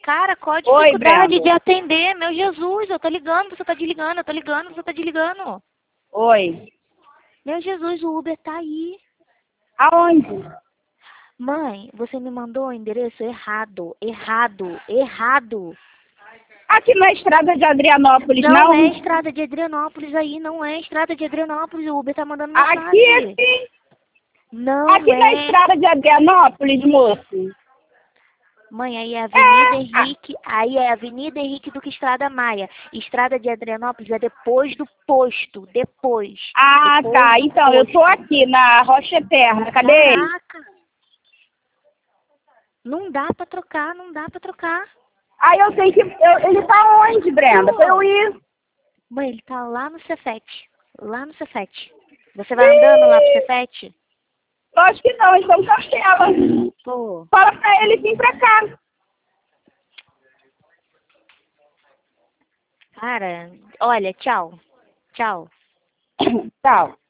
Cara, qual a Oi, dificuldade Brenda. de atender? Meu Jesus, eu tô ligando, você tá desligando, eu tô ligando, você tá desligando. Oi. Meu Jesus, o Uber tá aí. Aonde? Mãe, você me mandou o endereço errado, errado, errado. Aqui na estrada de Adrianópolis, Não é não? estrada de Adrianópolis aí, não é estrada de Adrianópolis, o Uber tá mandando Aqui é mensagem. sim. Não Aqui na é. estrada de Adrianópolis, moço. Mãe, aí é Avenida É. Henrique, aí é Avenida Henrique Duque Estrada Maia. Estrada de Adrianópolis é depois do posto, depois. Ah, Depois tá. do Então, eu tô posto. aqui na Rocha Eterna. Cadê ele? Caraca, não dá pra trocar, não dá pra trocar. Aí eu sei que... ele tá onde, Brenda? Pra eu Pô. ir. Mãe, ele tá lá no Cefete. Lá no Cefete. Você vai andando lá pro Ih, Cefete? lógico que não. Então cancela. Pô. Fala pra ele vir pra cá. Cara, olha, tchau. Tchau. Tchau.